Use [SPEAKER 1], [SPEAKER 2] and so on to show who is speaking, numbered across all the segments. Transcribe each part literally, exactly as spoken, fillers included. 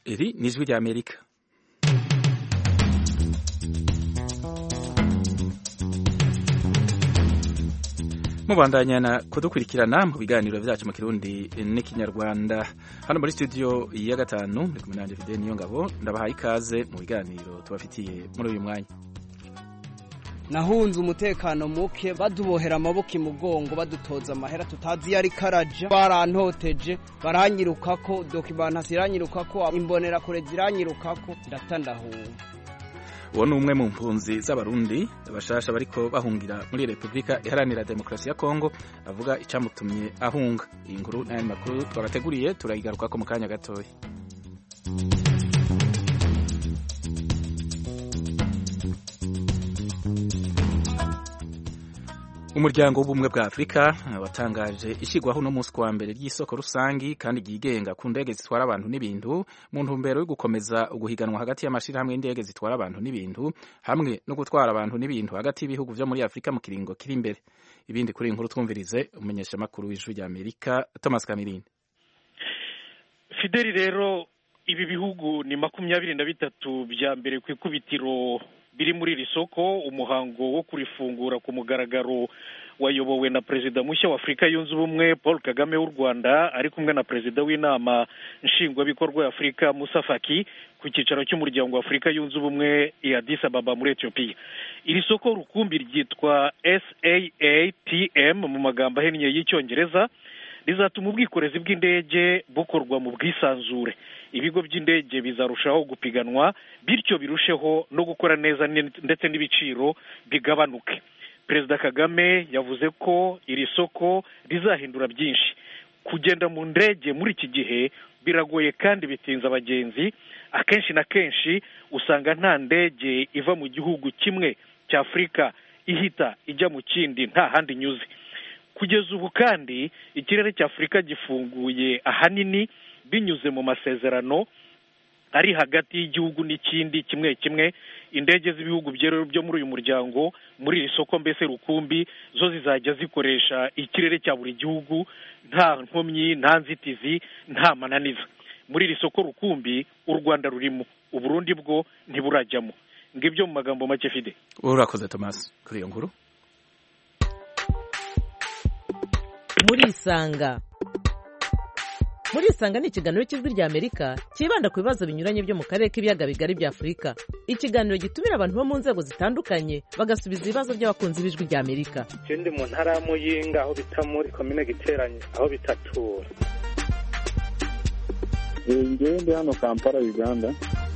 [SPEAKER 1] Iri ni ijwi rya Amerika. Mubandanya kudukurikirana mu biganiro vyacu mu Kirundi n'ikinyarwanda. Hano muri studio ya gatanu ndi kumwe na Fidel Niyongabo, ndabahaye ikaze mu biganiro tubafitiye muri uyu mwanya.
[SPEAKER 2] Nahunze umutekano muke badubohera amaboko imugongo badutoza amahera tutazi yari karaja, barantoteje baranyirukako, dokimanta ziranyirukako, imbonera kure ziranyirukako, ndatandahunga.
[SPEAKER 1] Uwo ni umwe mu mpunzi z'abarundi bashasha bariko bahungira muri Republika Iharanira Demokarasi ya Kongo, avuga icamutumye ahunga. Iyi nkuru n'aya makuru twabateguriye turayigarukako mu kanya gatoya. Umuryango w'ubumwe bwa Afrika watangaje ishigwaho no munsi wa mbere ry'isoko rusangi kandi ryigenga ku ndege zitwara abantu n'ibintu mu ntumbero yo gukomeza uguhiganwa hagati y'amashirahamwe y'indege zitwara abantu n'ibintu hamwe no gutwara abantu n'ibintu hagati y'ibihugu vyo muri Afrika mu kiringo kiri imbere. Ibindi kuri inkuru twumvirize umumenyesha makuru w'ijwi rya Amerika Thomas Kamirindi.
[SPEAKER 3] Fideli, rero ibi bihugu ni makumyabiri na bitatu bya mbere ku ikubitiro biri muri iri soko. Umuhango wo kurifungura ku mugaragaro wayobowe na perezida mushya wa Afrika yunze ubumwe Paul Kagame w'u Rwanda ari kumwe na perezida w'inama nshingwabikorwa ya Afrika Musa Faki ku cyicaro cy'umuryango wa Afrika yunze ubumwe i Addis Ababa muri Ethiopia. Iri soko rukumbi ryitwa S A A T M mu magambo ahinnye y'icyongereza, rizatuma ubwikorezi bw'indege bukorwa mu bwisanzure. Ibigo by'indege bizarushaho gupiganwa bityo birusheho no gukora neza ndetse n'ibiciro bigabanuke. Perezida Kagame yavuze ko iri soko rizahindura byinshi. Kugenda mu ndege muri iki gihe biragoye kandi bitinza abagenzi. Akenshi na kenshi usanga nta ndege iva mu gihugu kimwe cya Afrika ihita ijya mu kindi nta handi nyuze. Kugeza ubu kandi ikirere cya Afrika gifunguye ahanini binyuze mu masezerano ari hagati y'igihugu n'ikindi kimwe kimwe. Indege z'ibihugu byo muri uyu muryango muri iri soko mbese rukumbi zo zizajya zikoresha ikirere cya buri gihugu nta nkomyi, nta nzitizi, nta mananiza. Muri iri soko rukumbi u Rwanda rurimo, u Burundi bwo ntiburajyamo. Ngibyo mu magambo make Fide.
[SPEAKER 1] Urakoze Thomas kuri iyo nkuru.
[SPEAKER 4] Muri Isanga. Muri Isanga ni ikiganiro cy'ijwi rya Amerika kibanda ku bibazo binyuranye byo mu karere k'ibiyaga bigari bya Afrika. Ikiganiro gitumira abantu bo mu nzego zitandukanye bagasubiza ibibazo by'abakunzi b'ijwi rya Amerika.
[SPEAKER 5] Ikindi mu ntara ya Muyinga aho bita muri komine Giteranye aho bitatura.
[SPEAKER 6] Ngende hano Kampala Uganda.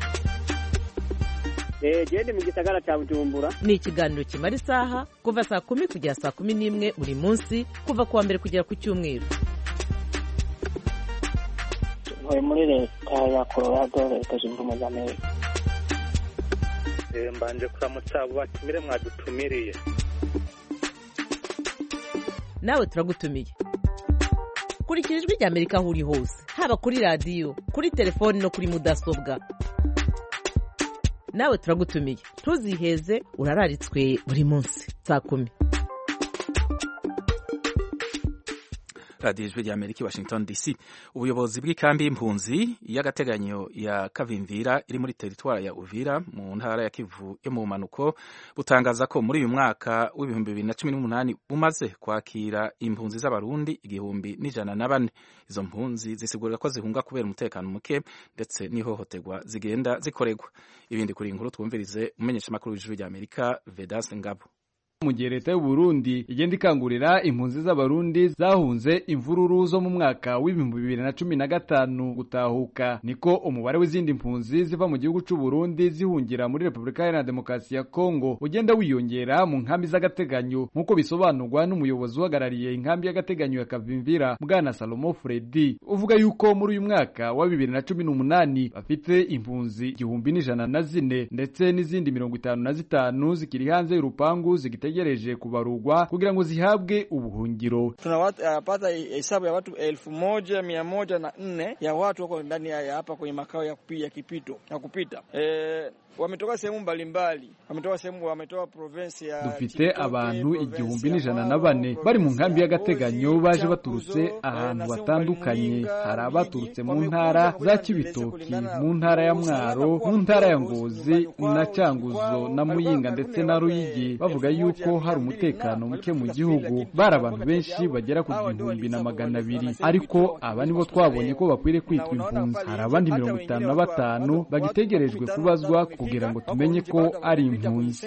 [SPEAKER 7] Eh gende mu gisagara cya Bujumbura.
[SPEAKER 4] Ni ikiganiro kimara isaha kuva saa kumi kugera saa kumi n'imwe buri munsi kuva kuwa mbere kugera ku cyumweru.
[SPEAKER 7] Muri leta ya Colorado leta zunze ubumwe za Amerika.
[SPEAKER 5] Eh mbanje kuramutsa abo batumire mwadutumiriye.
[SPEAKER 4] Nawe turagutumiye. Kurikira ijwi rya Amerika aho uri hose, haba kuri radio, kuri telefone no kuri mudasobwa. Nawe turagutumiye. Ntuziheze, urararitswe buri munsi saa kumi.
[SPEAKER 1] Radio Ijwi rya Amerika Washington D C. Ubuyobozi bw'ikambi y'impunzi y'agateganyo ya Kavimvira iri muri teritwari ya Uvira mu ntara ya Kivu yo mu manuko butangaza ko muri uyu mwaka w'ibihumbi bibiri na cumi n'umunani bumaze kwakira impunzi z'abarundi igihumbi n'ijana na bane. Izo mpunzi zisigurira ko zihunga kubera umutekano muke ndetse n'ihohoterwa zigenda zikoregwa. Ibindi kuri inkuru twumvirize umenyesha makuru w'Ijwi rya Amerika Vedas Ngabo.
[SPEAKER 8] Mu gihe leta y'u Burundi igenda ikangurira impunzi z'abarundi zahunze imvururu zo mu mwaka w'ibihumbi bibiri na cumi na gatanu gutahuka, niko umubare w'izindi mpunzi ziva mu gihugu cy'u Burundi zihungira muri Republika Iharanira Demokarasi ya Kongo ugenda wiyongera mu nkambi z'agateganyo, nk'uko bisobanurwa n'umuyobozi uhagarariye inkambi y'agateganyo ya Kavimvira Bwana Salomo Fredi, uvuga yuko muri uyu mwaka wa bibiri na cumi n'umunani bafite impunzi igihumbi n'ijana na zine ndetse n'izindi mirongo itanu na zitanu zikiri hanze y'urupangu zigite gereje kubarugwa kugira ngo zihabwe ubuhungiro.
[SPEAKER 9] Tunapata hesabu ya watu elfu moja mia moja na nne ya watu wako ndani ya hapa kwenye makao ya kupiga kipito na kupita. E, wametoka sehemu mbalimbali, wametoka sehemu wametoka province ya
[SPEAKER 8] dufite abantu igihumbi n'ijana na bane bari mu nkambi y'agateganyo baje baturutse ahantu batandukanye. Hari abaturutse mu ntara za Kibitoki, mu ntara ya Mwaro, mu ntara ya Ngozi na Cyanguzo na Muyinga ndetse na Ruyigi, bavuga yuko hari umutekano muke mu gihugu. Bari abantu benshi bagera ku gihumbi na magana abiri, ariko aba nibo twabonye ko bakwiriye kwitwa impunzi. Hari abandi mirongo itanu na batanu bagitegerejwe kubazwa kugira ngo tumenye ko ari impunzi.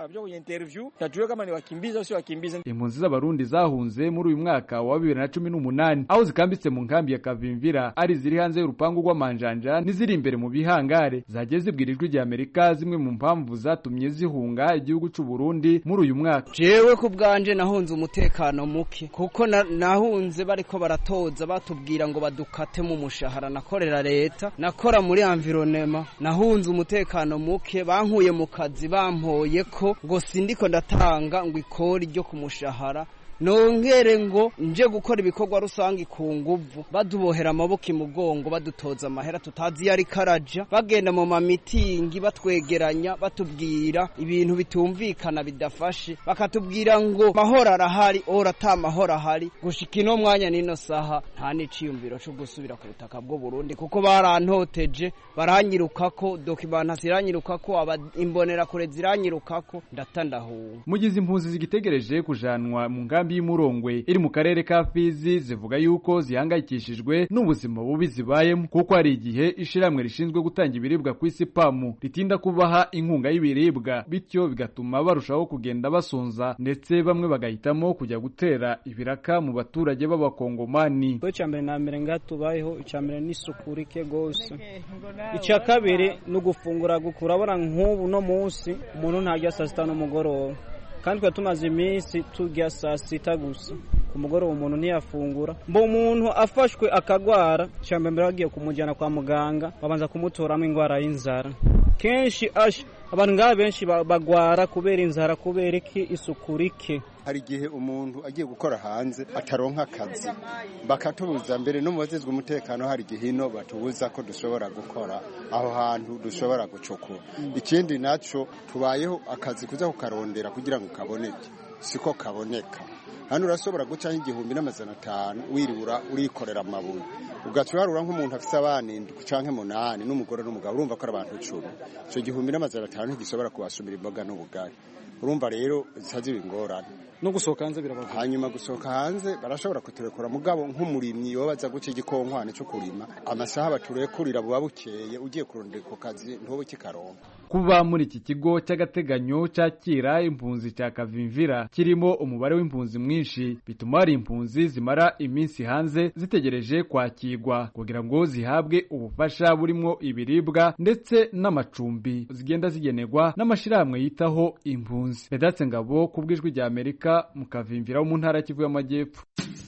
[SPEAKER 8] Impunzi z'abarundi zahunze muri uyu mwaka wa bibiri na cumi n'umunani, aho zikambitse mu nkambi ya Kavimvira, ari ziri hanze y'urupangu rw'amanjanja n'iziri imbere mu bihangare. Zagiye zibwirijwe rya Amerika zimwe mu mpamvu zatumye zihunga igihugu cy'u Burundi muri uyu mwaka.
[SPEAKER 2] Jewe ku bwanje nahunze umutekano muke, kuko na, nahunze bariko baratoza batubwira ngo badukate mu mushahara nakorera leta, nakora muri environnement. Nahunze umutekano muke, bankuye mu kazi bampoye ko ngo sindiko ndatanga ngo ikori ryo ku mushahara, nongere ngo nje gukora ibikorwa rusangi ku nguvu, badubohera amaboko imugongo badutoza amahera tutazi yari karaja, bagenda mu mamitingi batwegeranya batubwira ibintu bitumvikana bidafashe, bakatubwira ngo mahoro arahari, ora ta mahoro ahari. Gushika ino mwanya nino saha nta n'iciyumviro cyo gusubira ku butaka bwo Burundi, kuko barantoteje, baranyirukako, dokimanta ziranyirukako, imbonera kure ziranyirukako, ndatandahuwe.
[SPEAKER 8] Mugize impunzi zigitegereje kujanwa mu ngambi y'Umurongwe iri mu karere ka Fizi, zivuga yuko zihangayikishijwe n'ubuzima bubi zibayemo, kuko hari igihe ishiramwe rishinzwe gutanga ibiribwa ku isi pamu ritinda kubaha inkunga y'ibiribwa, bityo bigatuma barushaho kugenda basonza, ndetse bamwe bagahitamo kujya gutera ibiraka mu baturage b'abakongomani.
[SPEAKER 10] Icyambere na mbere ngatubayeho, icyambere n'isukurike gose, icya kabiri no gufungura gukura. Abona nk'ubu no munsi umuntu ntajya saa sita n'umugoroba, kandi twa tumaze iminsi turya saa sita gusa ku mugoroba, umuntu ntiyafungura. Mbo umuntu afashwe akagwara, cyambere mbere bagiye kumujyana kwa muganga babanza kumutoramo ingwara y'inzara. Kenshi ash abantu ngaha benshi bagwara kubera inzara, kubera iki isuku rike.
[SPEAKER 11] Hari igihe umuntu agiye gukora hanze ataronka akazi, bakatubuza mbere no mubazizwe umutekano. Hari igihe ino batubuza ko dushobora gukora aho hantu dushobora gucukura. Ikindi naco tubayeho akazi kuza kukarondera kugira ngo kaboneke, siko kaboneka. Hano urashobora guca igihumbi n'amajana atanu wiribura urikorera amabuye, ugacuharura nk'umuntu afite abana indwi canke munani n'umugore n'umugabo, urumva ko ari abantu icumi. Ico gihumbi n'amajana atanu ntigishobora kubasumira imboga n'ubugari. Urumva rero zisaje ingorane
[SPEAKER 10] no gusohoka hanze birabaga.
[SPEAKER 11] Hanyuma gusohoka hanze barashobora kuturekura, mugabo nk'umurimyi yobaza guca igikonkwane cyo kurima, amasaha baturekurira buba bukeye, ugiye kurondera ko kazi ntobo kikaronka.
[SPEAKER 8] Kuba muri iki kigo cy'agateganyo cyakira impunzi cya Kavimvira kirimo umubare w'impunzi mwinshi, bituma hari impunzi zimara iminsi hanze zitegereje kwakirwa kugira ngo zihabwe ubufasha burimo ibiribwa ndetse n'amacumbi zigenda zigenerwa n'amashirahamwe yitaho impunzi. Vedatse Ngabo kubwijwi rya Amerika mu Kavimvira mu ntara Kivu y'Amajyepfo.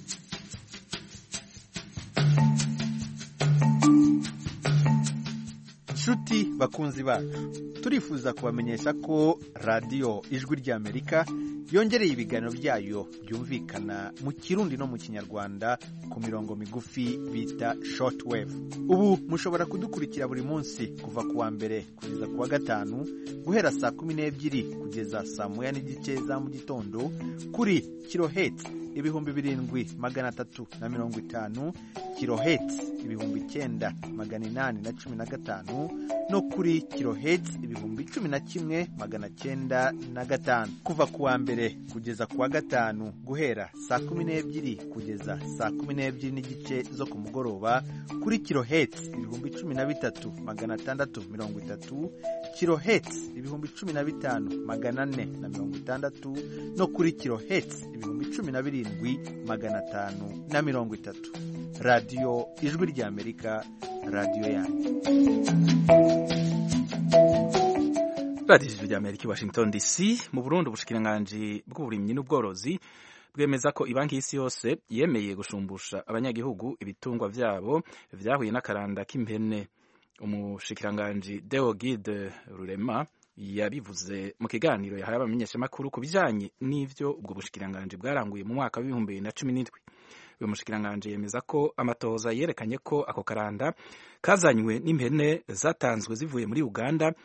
[SPEAKER 12] Shuti bakunzi bacu, turifuza kubamenyesha ko radio Ijwi rya Amerika yongereye ibiganiro byayo byumvikana mu Kirundi no mu Kinyarwanda ku mirongo migufi bita shortwave. Ubu mushobora kudukurikira buri munsi kuva kuwa mbere kugeza kuwa gatanu guhera saa kumi n'ebyiri kugeza saa moya n'igice za mu gitondo kuri kilohertz ibihumbi birindwi magana atatu na mirongo itanu, kilohertz ibihumbi icyenda magana inani na cumi na gatanu no kuri kilohertz ibihumbi cumi na kimwe magana cyenda na gatanu. Kuva kuwa mbere kugeza kuwa gatanu guhera saa kumi n'ebyiri kugeza saa kumi n'ebyiri n'igice zo ku mugoroba kuri kilohertz ibihumbi cumi na bitatu magana atandatu mirongo itatu, kilohertz ibihumbi cumi na bitanu magana ane na mirongo itandatu no kuri kilohertz ibihumbi cumi na birindwi magana atanu na mirongo itatu. Radio Ijwi rya Amerika, radio yanyu.
[SPEAKER 1] Radio Ijwi rya Amerika, Washington D C. Mu Burundi ubushikiranganji bw'uburimyi n'ubworozi bwemeza ko ibanki y'isi yose yemeye gushumbusha abanyagihugu ibitungwa vyabo vyahuye n'akaranda k'impene. Umushikiranganji Deogide Rurema yabivuze mu kiganiro yahaye abamenyeshamakuru ku bijanye n'ivyo ubwo bushikiranganji bwaranguye mu mwaka w'ibihumbi bibiri na cumi n'indwi. Uyu mushikiranganji yemeza ko amatohoza yerekanye ko ako karanda kazanywe n'impene zatanzwe zivuye muri Uganda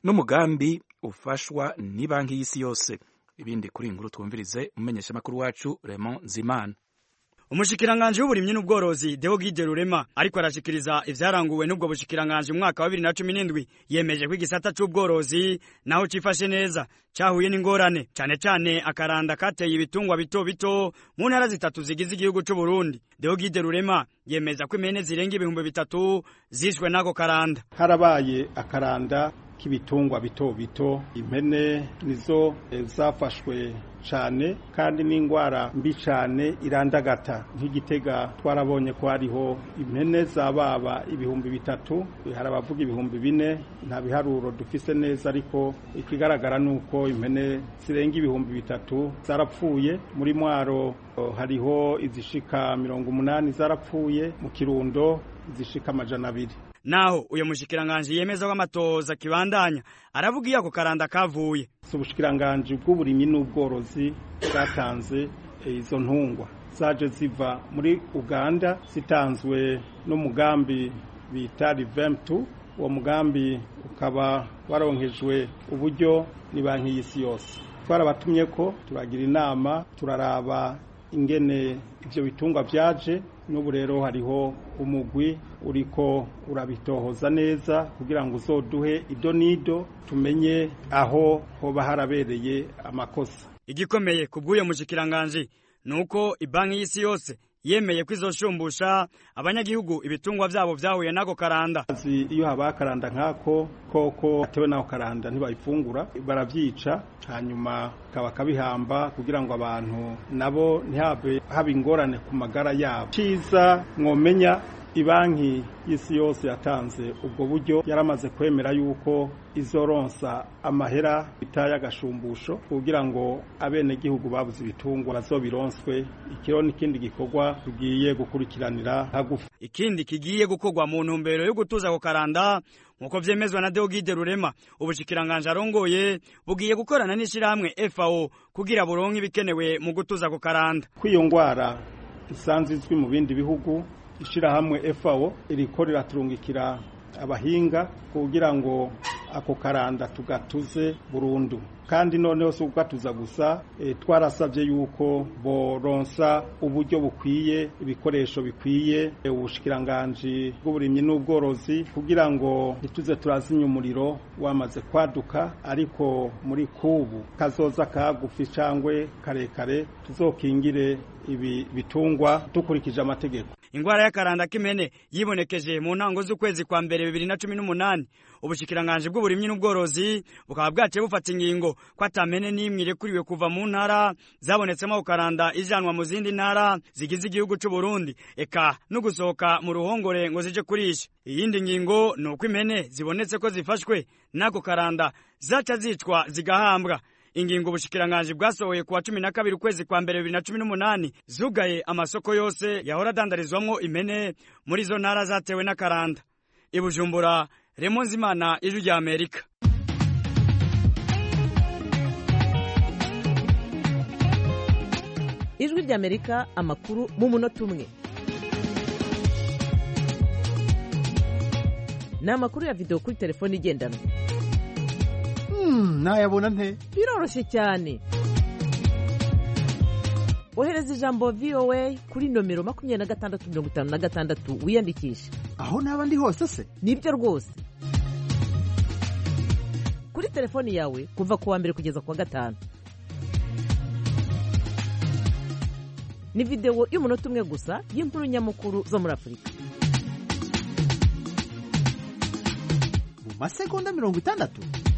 [SPEAKER 1] n'umugambi ufashwa ni banki y'isi yose. Ibindi kuri inkuru twumvirize umumenyesha makuru wacu Raymond Zimana.
[SPEAKER 13] Umushikiranganje w'uburimyi n'ubworozi Deogide Rurema ariko arashikiriza ivyaranguwe n'ubwo bushikiranganje mu mwaka wa bibiri na cumi n'indwi yemeje ko igisata c'ubworozi naho cifashe neza cahuye n'ingorane cane cane akaranda kateye ibitungwa bito bito mu ntara zitatu zigize igihugu c'u Burundi. Deogide Rurema yemeza ko impene zirenga ibihumbi bitatu zishwe nako karanda.
[SPEAKER 14] Harabaye akaranda k'ibitungwa bito bito, impene nizo e, zafashwe cane kandi n'ingwara mbi cane irandagata. Nk'Igitega twarabonye ko hariho impene zababa ibihumbi bitatu, harabavuga ibihumbi bine, nta biharuro dufise neza, ariko ikigaragara nuko impene zirenga ibihumbi bitatu zarapfuye. Muri Mwaro hariho izishika mirongo umunani zarapfuye, mu Kirundo zishika amajana abiri.
[SPEAKER 13] Naho uyo mushikiranganje yemeza ko amatoza kibandanya aravuga iyo ako karanda kavuye.
[SPEAKER 14] Ubushikiranganje bw'uburimyi n'ubworozi bwatanze izo ntungwa zaje ziva muri Uganda, zitanzwe n'umugambi bita Revemtu. Uwo mugambi ukaba waronkejwe uburyo ni banki y'isi yose. Twarabatumye ko turagira inama, turaraba ingene ivyo bitungwa vyaje. N'ubu rero hariho umugwi uriko urabitohoza neza kugira ngo uzoduhe idonido tumenye aho hoba harabereye amakosa.
[SPEAKER 13] Igikomeye kubw'uyo mushikiranganje nuko ibanki y'isi yose yemeye kwizoshumbusha abanyagihugu ibitungwa vyabo vyahuye nako karanda.
[SPEAKER 14] Iyo haba karanda nkako koko atewe nako karanda ntibayifungura, baravyica hanyuma kaba kabihamba kugira ngo abantu nabo ntihabe haba ingorane ku magara yabo. Ciza mwomenya ibanki y'isi yose yatanze ubwo buryo, yaramaze kwemera yuko izoronsa amahera bitaya agashumbusho kugira ngo abene gihugu babuze ibitungwa bazobironswe. Ikiro n'ikindi gikorwa tugiye gukurikiranira hagufi.
[SPEAKER 13] Ikindi kigiye gukorwa mu ntumbero yo gutuza ko karanda nkuko vyemezwa na Deogide Rurema, ubushikiranganje arongoye bugiye gukorana n'ishirahamwe F A O kugira buronke ibikenewe mu gutuza ko karanda.
[SPEAKER 14] Kwiyo ngwara isanzwe izwi mu bindi bihugu, ishirahamwe F A O iriko riraturungikira abahinga kugira ngo ako karanda tugatuze burundu. Kandi noneho si ugatuza gusa, e, twarasavye yuko boronsa uburyo bukwiye, ibikoresho bikwiye, e, ubushikiranganje bw'uburimyi n'ubworozi kugira ngo ntituze turazinya umuriro wamaze kwaduka, ariko muri kubu kazoza kagufi cangwe karekare tuzokingire ibi bitungwa dukurikije amategeko.
[SPEAKER 13] Ingwara y'akaranda k'imene yibonekeje mu ntango z'ukwezi kwa mbere bibiri na cumi n'umunani. Ubushikiranganje bw'uburimyi n'ubworozi bukaba bwace bufata ingingo ko atamene n'imwe irekuriwe kuva mu ntara zabonetsemo ukaranda ijanwa mu zindi ntara zigize igihugu c'u Burundi, eka no gusohoka mu ruhongore ngo zije kurisha. Iyindi ngingo nuko impene zibonetse ko zifashwe nako karanda zaca zicwa zigahambwa. Ingingo ubushikiranganje bwasohoye kuwa cumi na kabiri ukwezi kwa mbere bibiri na cumi n'umunani zugaye amasoko yose yahora adandarizwamwo impene muri zo ntara zatewe n'akaranda. I Bujumbura, Raymond Zimana, Ijwi rya Amerika.
[SPEAKER 4] Ijwi rya Amerika, amakuru mu munota umwe. Ni amakuru ya video kuri telefone igendanwa.
[SPEAKER 12] Hmm, nayabona nte?
[SPEAKER 4] Biroroshye cyane. Ohereza ijambo V O A kuri nomero makumyabiri na gatandatu mirongo itanu na gatandatu wiyandikisha.
[SPEAKER 12] Aho naba ndi hose se?
[SPEAKER 4] Nibyo rwose. Kuri telefoni yawe kuva kuwa mbere kugeza kuwa gatanu. Ni video y'umunota umwe gusa y'inkuru nyamukuru zo muri Afurika.
[SPEAKER 12] Mu masegonda mirongo itandatu?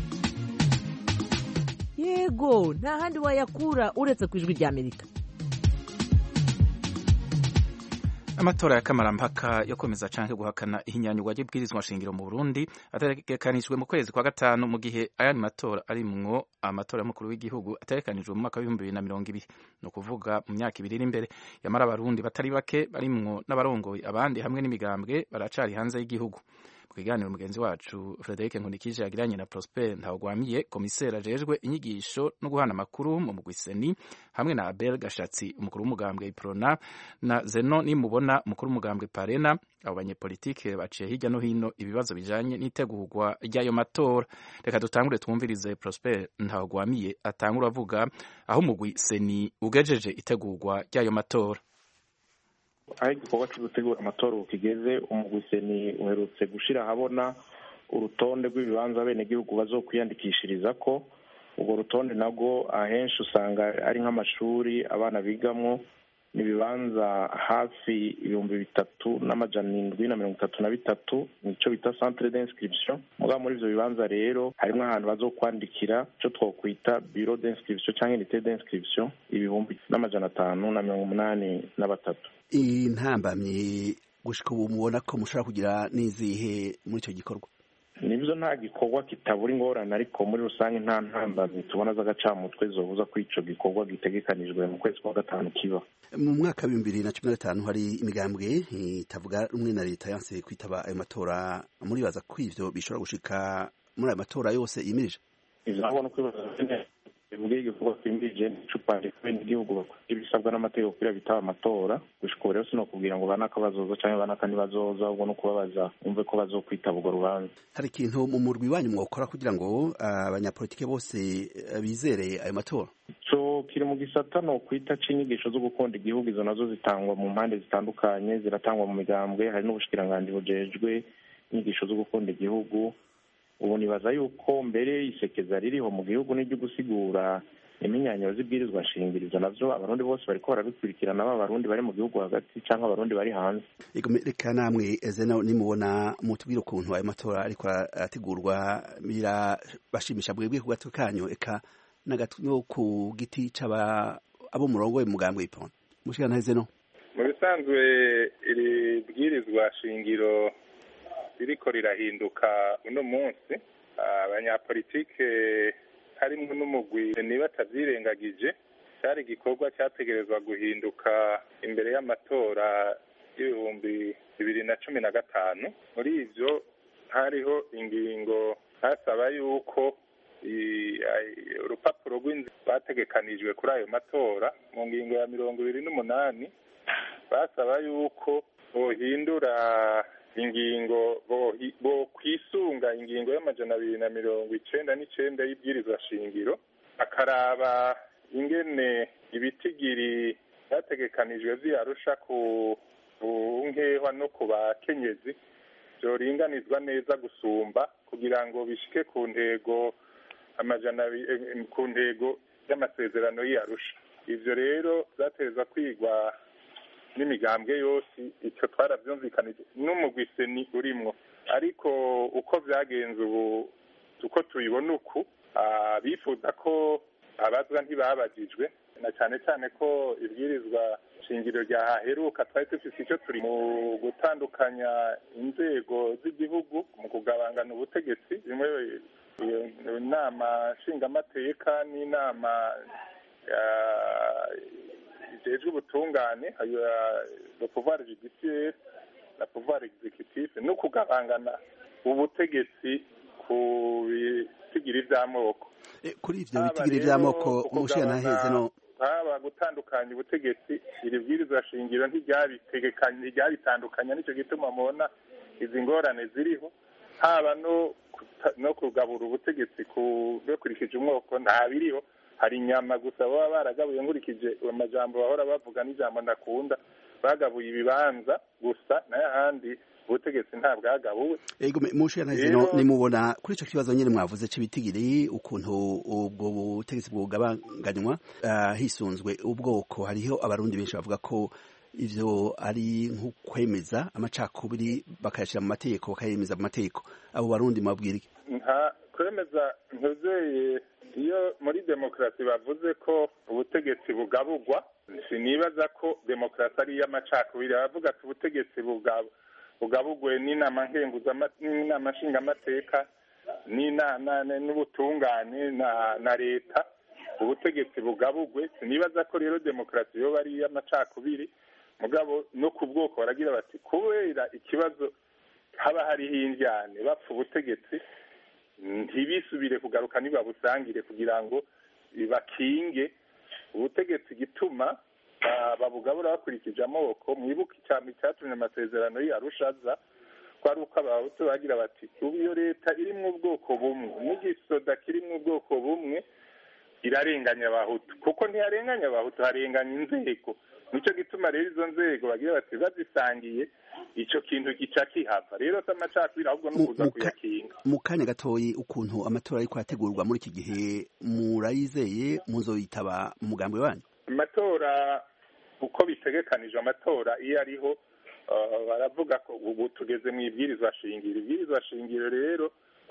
[SPEAKER 4] Yego, nta handi wayakura uretse ku Ijwi rya Amerika.
[SPEAKER 1] Amatora ya kamarampaka yo komeza canke guhakana ihinyanyurwa ry'ibwirizwa shingiro mu Burundi ategekanijwe mu kwezi kwa gatanu, mu gihe ayandi matora arimwo amatora y'umukuru w'igihugu ategekanijwe mu mwaka w'ibihumbi bibiri na mirongo ibiri, no kuvuga mu myaka ibiri iri imbere. Yamara abarundi batari bake barimwo n'abarongoye abandi hamwe n'imigambwe baracari hanze y'igihugu. mu kiganiro mugenzi wacu Frederic Nkundikije yagiranye na Prosper Ntawugwamiye komiseri ajejwe inyigisho no guhana amakuru mu mugwiseni hamwe na Abel Gashatsi umukuru w'umugambwe Iprona na Zeno Nimubona umukuru w'umugambwe Parena. Abo banyepolitike baciye hirya no hino ibibazo bijanye n'itegurwa ry'ayo matora. Reka dutangure twumvirize Prosper Ntawugwamiye atangura avuga aho umugwiseni ugejeje itegurwa ry'ayo matora.
[SPEAKER 15] aho igikorwa cyo gutegura amatora ukigeze umugwiseni uherutse gushira ahabona urutonde rw'ibibanza abenegihugu bazokwiyandikishiriza ko urwo rutonde nago ahenshi usanga ari nk'amashuri abana bigamwo n'ibibanza hafi ibihumbi bitatu n'amajana indwi na mirongo itatu na bitatu nico bita centre d'inscription. Mugabo muri ivyo bibanza rero harimwo ahantu bazokwandikira ico twokwita bureau d'inscription canke unité d'inscription ibihumbi n'amajana atanu na mirongo umunani na batatu.
[SPEAKER 16] Intambamye gushika ubu mubona ko mushobora kugira n'izihe muri ico gikorwa?
[SPEAKER 15] Nibyo nta gikorwa kitabura ingorane ariko muri rusange nta ntambamye tubona z'agacamutwe zobuza ko ico gikorwa gitegekanijwe mu kwezi kwa gatanu kiba.
[SPEAKER 16] Mu mwaka wa bibiri na cumi na gatanu hari imigambwe itavuga rumwe na leta yanse kwitaba ayo matora. Muribaza ko ivyo bishobora gushika muri ayo matora yose yimirije?
[SPEAKER 15] Izabona ko bivuga igikorwa twimirije n'icupande kandi igihugu bakora ibisabwa n'amategeko kugira bitaba amatora gushika rero sino kugira ngo banaka bazoza canke banaka ntibazoza ubwo no kubabaza umve ko bazokwitaba urwo rubanza.
[SPEAKER 16] Hari ikintu mu murwi wanyu mwokora kugira ngo abanyapolitike bose bizere ayo matora?
[SPEAKER 15] So kiri mu gisata no kwita cinyigisho zo gukunda igihugu, izo nazo zitangwa mu mpande zitandukanye, ziratangwa mu migambwe, hari n'ubushikiranganje bujejwe inyigisho zo gukunda igihugu. Ubu nibaza yuko mbere isekeza ririho mu gihugu n'iryo gusigura iminyanyo z'ibwirizwa nshingirizo navyo abarundi bose bariko barabikurikirana, aba barundi bari mu gihugu hagati canke abarundi bari hanze.
[SPEAKER 16] Reka namwe Zeno nimubona mutubwira ukuntu ayo matora ariko arategurwa birabashimisha bwebwe ku gatwe kanyu eka no ku giti c'aba abo murongo we mugambwe Iprona. Mushikana Zeno,
[SPEAKER 17] mu bisanzwe iri bwirizwa shingiro ririko rirahinduka uno munsi, abanyapolitike harimwo n'umugwi niba atavyirengagije cyari igikorwa cyategerezwa guhinduka imbere y'amatora y'ibihumbi bibiri na cumi na gatanu. Muri ivyo hariho ingingo hasaba yuko urupapuro rw'inzira bategekanijwe kuri ayo matora mu ngingo ya mirongo ibiri n'umunani basaba yuko bohindura ingingo bo kwisunga ingingo y'amajana abiri na mirongo icenda n'icenda y'ibwirizwa shingiro, akaraba ingene ibitigiri byategekanijwe vyarusha ku nkehwa no ku bakenyezi vyoringanizwa neza gusumba kugira ngo bishike ku ntego amajana ku ntego y'amasezerano y'Arusha. Ivyo rero zateza kwigwa n'imigambwe yose, icyo twaravyumvikanije n'umugwiseni urimwo, ariko uko vyagenze ubu uko tubibona uku bifuza ko abazwa ntibabajijwe, na cyane cyane ko ibwirizwa shingiro ryaheruka twari dufise icyo turi mu gutandukanya inzego z'igihugu mu kugabangana ubutegetsi, bimwe inama nshingamateka n'inama ijejwe ubutungane, le pouvoir judiciaire na pouvoir exécutif, no kugabangana ubutegetsi ku bitigiri vy'amoko.
[SPEAKER 16] Kuri ivyo bitigiri vy'amoko mushana heze no
[SPEAKER 17] haba gutandukanya ubutegetsi, iri bwirizwa shingiro ntiryabitegekanye ntiryabitandukanya, nico gituma mubona izi ngorane ziriho, haba no no kugabura ubutegetsi bakurikije umwoko nta biriho. Hari inyama gusa baba baragabuye nkurikije amajambo bahora bavuga n'ijambo ndakunda, bagabuye ibibanza gusa n'ahandi ubutegetsi nta bwagabuwe.
[SPEAKER 16] Ego mushana heze no nimubona kuri ico kibazo nyene mwavuze c'ibitigiri ukuntu ubwo butegetsi bwugabanganywa uh, hisunzwe ubwoko. Hariho abarundi benshi bavuga ko ivyo ari nko kwemeza amacakubiri bakayashira mu mategeko, bakayemeza mu mategeko. Abo barundi mabwira iki?
[SPEAKER 17] Nta kwemeza ntuzeye. Iyo muri demokarasi bavuze ko ubutegetsi bugabugwa, sinibaza ko demokarasi ari iy'amacakubiri. Bavuga ati ubutegetsi bugabugwe n'inama n'inama nshingamateka n'ubutungane na leta, ubutegetsi bugabugwe. Sinibaza ko rero demokarasi yoba ari iy'amacakubiri, mugabo no ku bwoko baragira bati kubera ikibazo haba hariho indyane bapfa ubutegetsi ntibisubire kugaruka ntibabusangire kugira ngo bakinge ubutegetsi gituma babugabura bakurikije amoko mwibuke icyami cyatumye amasezerano y'Arushaza ko ari uko abahutu bagira bati ubu iyo leta iri mu bwoko bumwe n'igisoda kiri mu bwoko bumwe irarenganya abahutu kuko ntiharenganya abahutu harenganya inzego nicyo gituma rero izo nzego bagira bati bazisangiye icyo kintu gica kihava rero se amacakubiri ahubwo no kuza kuyakinga
[SPEAKER 16] mu kanya gatoyi ukuntu amatora ariko arategurwa muri iki gihe murayizeye muzoyitaba umugambi wanyu
[SPEAKER 17] amatora uko bitegekanije amatora iyo ariho baravuga ko ubu tugeze mu ibwirizwa shingiro ibwirizwa shingiro rero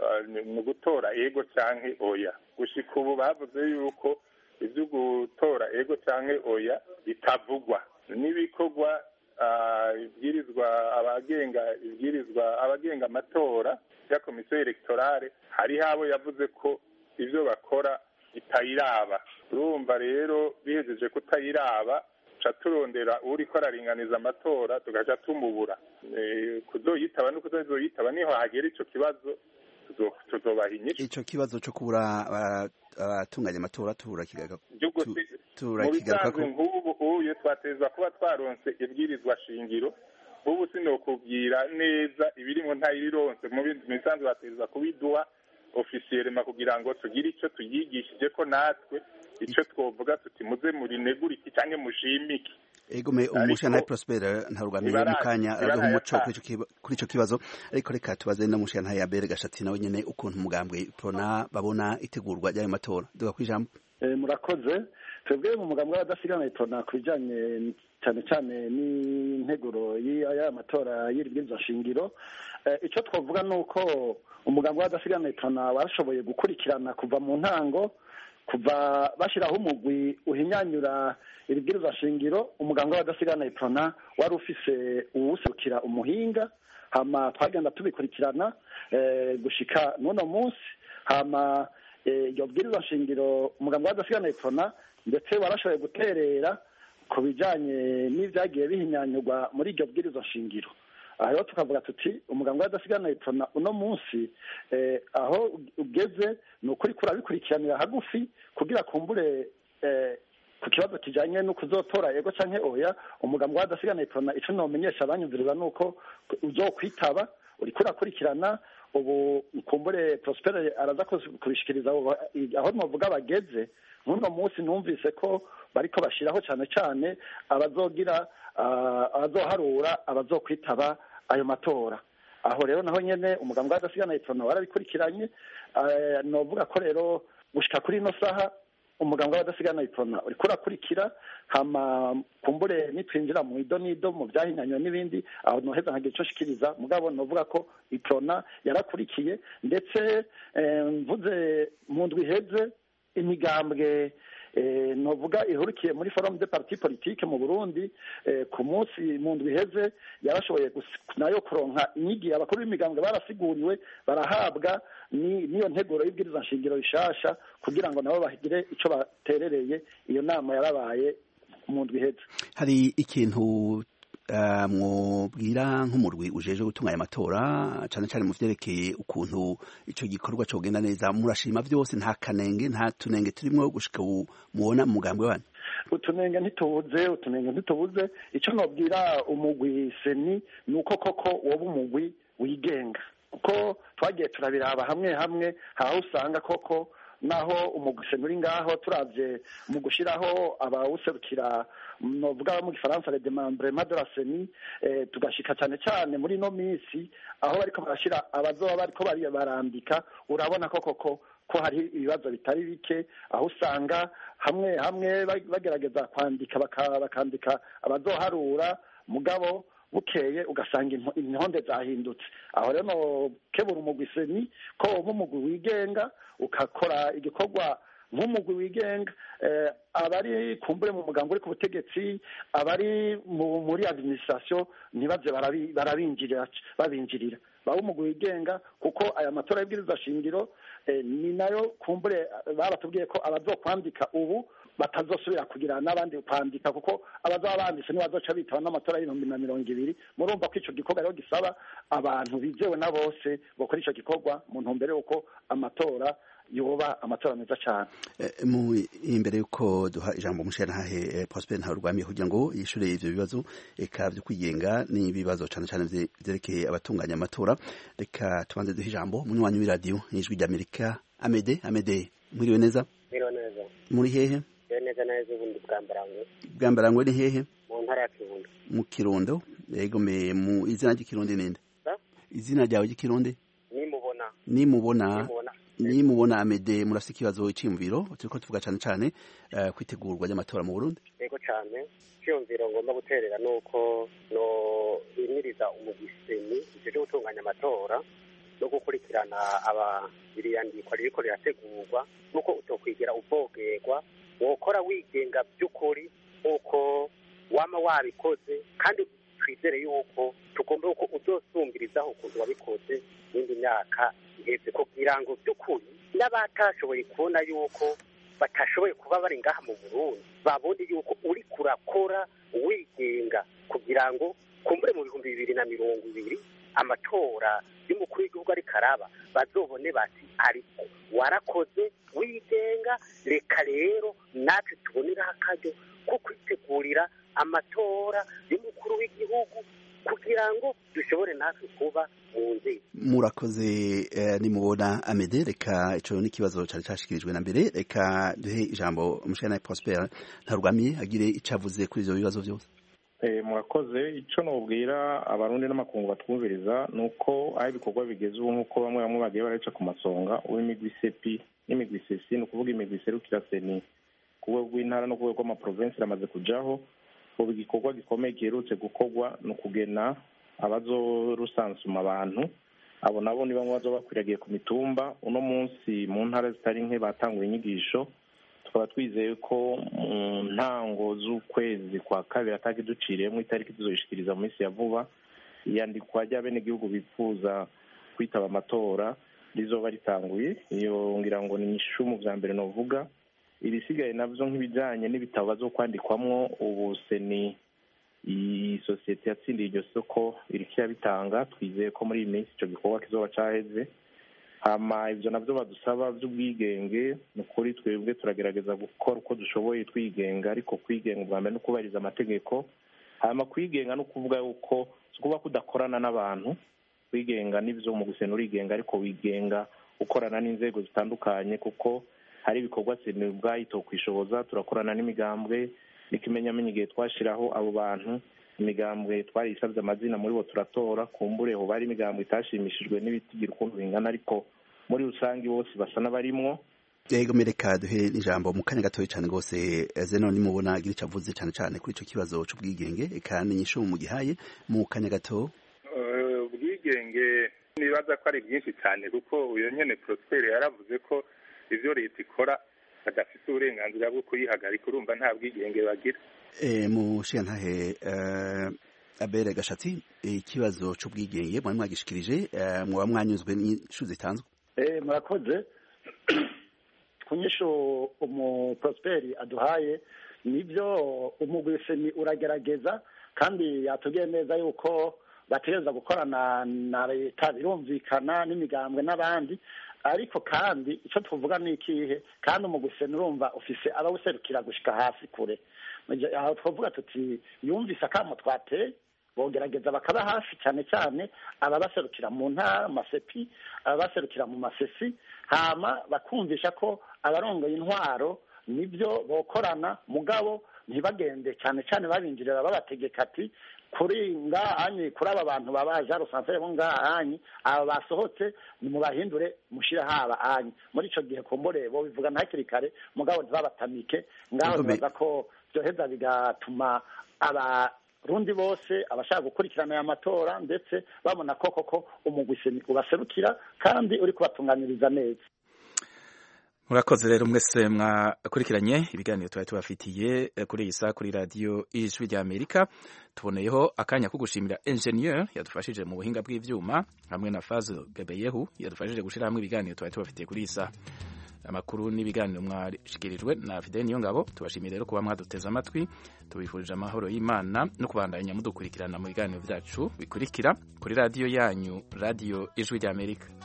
[SPEAKER 17] ni gutora ego canke oya gushika ubu bavuze yuko ibyo gutora ego canke oya bitavugwa n'ibikorwa ibwirizwa abagenga ibwirizwa abagenga amatora ya komisiyo electorale hari habo yavuze ko ivyo bakora itayiraba urumva rero bihejeje kutayiraba ca turondera uriko araringaniza amatora tugaca tumubura kuzoyitaba no kuzoyitaba niho hagera ico kibazo tuzobaha inyishu
[SPEAKER 16] ico kibazo co kubura abatunganya amatora tubura kigaga
[SPEAKER 17] turakigaruka nk'ubu uye twateza kuba twaronse ibwirizwa shingiro ubu sinokubwira neza ibirimo ntayirironse mu misanzu bateza kubiduha ofisiyelema kugira ngo tugire icyo tuyigishije ko natwe icyo twovuga tuti muze muri neguriki cyangwa mushimiki
[SPEAKER 16] ego me umushana Prosper ntaruganira mu kanya araho umuco kuri ico kibazo ariko reka tubaze na mushana ya Bere Gashatsi nawe nyene ukuntu umugambwe Prona babona itegurwa ry'ayo matora duga kwijambo
[SPEAKER 18] eh murakoze twebwe mu mugambwe w'adasigana Prona kubijanye cyane cyane n'integuro y'aya matora y'ibwirizwa shingiro icyo twavuga nuko umugambwe w'adasigana Prona warashoboye gukurikirana kuva mu ntango kuva bashiraho umugwi uhinyanyura ibwirizwa shingiro umugambwe w'adasigana Prona wari ufise uwuserukira umuhinga hama twagenda tubikurikirana gushika n'uno munsi hama iyo bwirizwa shingiro umugambwe w'adasigana Prona ndetse warashoboye guterera ku bijanye n'ivyagiye bihinyanyurwa muri iryo bwirizwa shingiro aho tukavuga tuti umugambwe w'adasigana Prona uno munsi aho ugeze ni ukuri kurabikurikiranira hagufi kugira kumbure ku kibazo kijanye no kuzotora ego canke oya umugambwe w'adasigana Prona ico nomenyesha abanyumviriza nuko uzokwitaba uriko urakurikirana ubu kumbure Prosper araza kubishikiriza aho novuga bageze n'uno munsi numvise ko bariko bashiraho cyane cyane abazogira abazoharura abazokwitaba ayo matora aho rero naho nyene umugambwe w'adasigana Prona warabikurikiranye novuga ko rero gushika kuri ino saha umugambwe w'adasigana Prona uriko urakurikira hama kumbure nitwinjira mu ido nido mu byahinyanywe n'ibindi aho noheza nkagira ico shikiriza mugabo novuga ko Prona yarakurikiye ndetse mvuze mu ndwi heze imigambwe novuga ihurikiye muri forum de parti politique mu Burundi ku munsi mu ndwi heze yarashoboye nayo kuronka inyigi abakuru b'imigambwe barasiguriwe barahabwa niyo nteguro y'ibwirizwa nshingiro rishasha kugira ngo nabo bagire ico baterereye iyo nama yarabaye mu ndwi heze
[SPEAKER 16] hari ikintu mwubwira nk'umurwi ujeje gutunganya amatora cyane cyane mu vyerekeye ukuntu ico gikorwa cogenda neza murashima vyose nta kanenge nta tunenge turimo gushika mubona umugambi wanyu
[SPEAKER 18] utunenge ntitubuze utunenge ntitubuze ico nobwira umugwi seni nuko koko woba umugwi wigenga uko twagiye turabiraba hamwe hamwe aho usanga koko naho umuguse muri ngaho turavye mu gushiraho abawuserukira novuga mu gifaransa les démembrements de la C E N I eh, tugashika cyane cyane muri no misi aho bariko barashira abazoba bariko bari barandika urabona ko koko ko hari ibibazo bitari bike aho usanga hamwe hamwe bagerageza kwandika bakandika abazoharura mugabo bukeye ugasanga intonde zahindutse aho rero no kebura umugwi C E N I ko umugwi wigenga ukakora igikorwa nk'umugwi wigenga eh, abari kumbure mu mugambo uri ku butegetsi abari muri administration ntibaze barabinjirira babinjirira bawo umugwi wigenga kuko aya matora y'ibwirizwa shingiro eh, ni nayo kumbure baratubwiye ko abazokwandika ubu batazosubira kugira n'abandi kwandika kuko abazaba banditse nibazoca bitaba n'amatora y'ibihumbi na mirongo ibiri murumva ko ico gikorwa rero gisaba abantu bizewe na bose bokora ico gikorwa mu ntumbero yuko amatora yoba amatora meza cyane.
[SPEAKER 16] Mu imbere yuko duha ijambo umushikirantahe Prosper Ntarurwamiye kugira ngo yishure ivyo bibazo eka byo kwigenga n'ibibazo cyane cyane vyerekeye abatunganya amatora, reka tubanze duha ijambo munywanyi w'iradiyo y'ijwi ry'Amerika Amede. Amede, mwiriwe neza?
[SPEAKER 19] Mwiriwe neza.
[SPEAKER 16] Muri hehe?
[SPEAKER 19] Neza neza ubundi bwambarangwe.
[SPEAKER 16] Bwambarangwe ni hehe?
[SPEAKER 19] Mu ntara ya Kirundo.
[SPEAKER 16] Mu Kirundo? Yego, me mu izina ry'ikirundi ninde? Izina ryawe ry'ikirundi?
[SPEAKER 19] Nimubona.
[SPEAKER 16] Nimubona.
[SPEAKER 19] Nimubona.
[SPEAKER 16] Nimubona Amede, murafite ikibazo c'imviro turiko tuvuga cyane cyane uh, kwitegurwa ry'amatora mu Burundi?
[SPEAKER 19] Yego cyane. Cyumviro ngomba guterera nuko no imiriza umugiseni cyo gutunganya amatora no gukurikirana aba biriyandikwa ririko rirategurwa nuko utokwigira uvogerwa wokora wigenga by'ukuri uko wama wabikoze kandi twizere yuko tugomba uko uzosumbirizaho ukuntu wabikoze n'indi myaka iheze kugira ngo by'ukuri n'abatashoboye kubona yuko batashoboye kuba bari ngaha mu Burundi babonye yuko uri kurakora wigenga kugira ngo kumbure mu bihumbi bibiri na mirongo ibiri amatora y'umukuru w'igihugu ari karaba bazobone bati ariko warakoze wigenga, reka rero natwe tuboneraho akaryo ko kwitegurira amatora y'umukuru w'igihugu kugira ngo dushobore natwe kuba mu nzira.
[SPEAKER 16] Murakoze. eh, nimubona Amede, reka ico ni kibazo cyari cyashikirijwe na mbere, reka duhe ijambo umushana Prosper Ntarurwamiye agire icavuze kuri ivyo bibazo byose.
[SPEAKER 15] Eh, murakoze. Ico nobwira abarundi n'amakungu batwumviriza nuko aho ibikorwa bigeze ubu nk'uko bamwe bamwe bagiye baraca ku masonga uw'imigwi sepi n'imigwi sesi ni ukuvuga imigwi serukira seni ku rwego rw'intara no ku rwego rw'amaprovensi ramaze kujaho. ubu igikorwa gikomeye giherutse gukorwa ni ukugena abazorusansuma abantu, abo nabo ni bamwe bazoba bakwiragiye ku mitumba. Uno munsi mu ntara zitari nke batanguye inyigisho, tukaba twizeye ko mu ntango z'ukwezi kwa kabiri ataki duciriyemo itariki tuzoyishikiriza mu minsi ya vuba iyandikwa ry'abenegihugu bifuza kwitaba amatora rizoba ritanguye. Iyo ngira ngo ni ishumu vya mbere novuga. Ibisigaye navyo nk'ibijanye n'ibitabo bazokwandikwamwo, ubu seni iyi sosiyete yatsindiye iryo soko iriko irabitanga, twizeye ko muri iyi minsi ico gikorwa kizoba caheze. Hama ivyo navyo badusaba vy'ubwigenge, ni ukuri twebwe turagerageza gukora uko dushoboye twigenga, ariko kwigenga ubwa mbere no kubahiriza amategeko. Hama kwigenga no kuvuga yuko si ukuvuga ko udakorana n'abantu. Kwigenga n'ivyo mu gusena urigenga, ariko wigenga ukorana n'inzego zitandukanye, kuko hari ibikorwa seni ubwayo itokwishoboza. Turakorana n'imigambwe, n'ikimenyamenyi igihe twashiraho abo bantu imigambwe twarisabye amazina muri bo turatora, kumbureho bari imigambwe itashimishijwe n'ibitigira ukuntu bingana, ariko muri rusange bose basa n'abarimwo.
[SPEAKER 16] Yego, mereka duhe ijambo mu kanya gatoya cyane rwose. Zeno nimubona agira ico avuze cyane cyane kuri ico kibazo c'ubwigenge, eka n'inyishu mu gihaye mu kanya gato.
[SPEAKER 17] Ubwigenge nibaza ko ari byinshi cyane, kuko uyo nyene Prosper yaravuze ko ivyo leta ikora badafite uburenganzira bwo kuyihagarika, urumva nta bwigenge bagira.
[SPEAKER 16] E, mushiyantahe uh, Abere Gashatsi, ikibazo c'ubwigenge mwari mwagishikirije, uh, muba mwanyuzwe n'ishu zitanzwe?
[SPEAKER 18] Eh, murakoze. Kunyisho umu Prosper aduhaye nivyo umugwiseni uragerageza, kandi yatubwiye neza yuko bategereza gukorana na leta, birumvikana n'imigambwe n'abandi, ariko kandi icyo tuvuga ni ikihe, kandi umuguseni urumva ufise abawuserukira gushika hasi kure. Aho twavuga tuti yumvise akamo twateye, bogerageza bakaba hafi cyane cyane ababaserukira mu ntara masepi, ababaserukira mu masesi, hama bakumvisha ko abarongoye intwaro nibyo bokorana, mugabo ntibagende cyane cyane babinjirira babategeka ati kuri ngahanyi, kuri aba bantu babaje rusanzwe bo ngahanyi, aba basohotse ni mubahindure mushira haba hanyi. Muri ico gihe kumbure bo bivuga ntakiri kare, mugabo ntibabatamike ngaho, nibaza ko byoheza bigatuma abarundi bose abashaka gukurikirana aya matora ndetse babona ko koko umugwiseni ubaserukira kandi uri kubatunganiriza neza.
[SPEAKER 1] Murakoze rero mwese mwakurikiranye ibiganiro twari tubafitiye kuri iyi saa kuri radiyo Ijwi rya Amerika. Tuboneyeho akanya ko gushimira engineer yadufashije mu buhinga bw'ivyuma, hamwe na Fazil Gebeyehu yadufashije gushira hamwe ibiganiro twari tubafitiye kuri iyi saa. amakuru n'ibiganiro mwashikirijwe na Fidel Niyongabo. Tubashimiye rero kuba mwaduteze amatwi, tubifurije amahoro y'Imana no kubandanya mudukurikirana mu biganiro byacu bikurikira kuri radiyo yanyu, radiyo Ijwi ry'Amerika.